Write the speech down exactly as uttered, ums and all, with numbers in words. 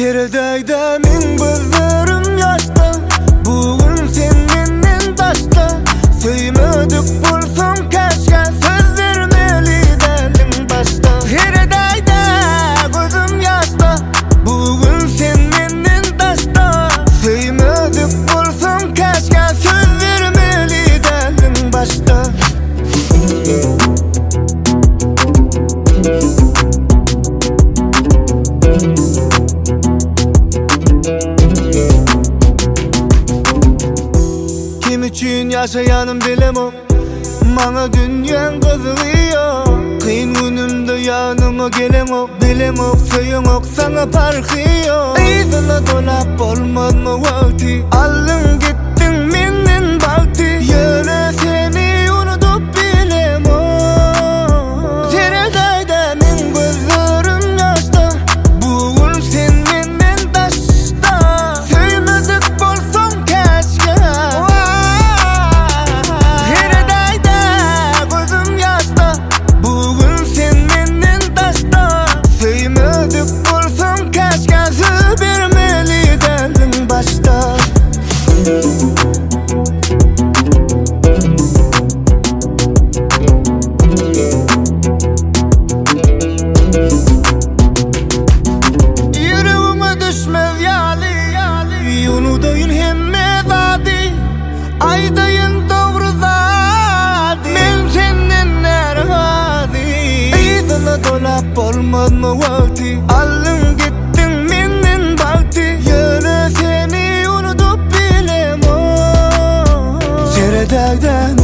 Teredayda min gözlerim yaşta, bugün sen menden başka. Söymedik bulsun keşke, söz vermeli dedim başta. Teredayda gözüm yaşta, bugün sen menden başka. Söymedik bulsun keşke, söz vermeli dedim başta. Kim üçün yaşayanım bilemem, bana dünyan kızıyor. Kıyın günümde yanıma gelemem, bilemem söylemek sana farkıyor. İzine dolap olmaz mı vakti, aldın gittin menden baktı. Yine seni unutup bilemem. Teredayda min gözlerim yaşta, bugün sen menden başta. Söylemedik bolsun keşke. Teredayda gözüm yaşta, bugün sen menden başta. Söylemedik bolsun keşke, söz vermeli dedim başta. Yüreğime düşmez yali, unutayın hemme zadi. Aydayın doğru zadi, men senden nerhazi. İzine dolap olmaz mı vakti, aldın gittin menden baktı. Yine seni unutup bilemem. Teredayda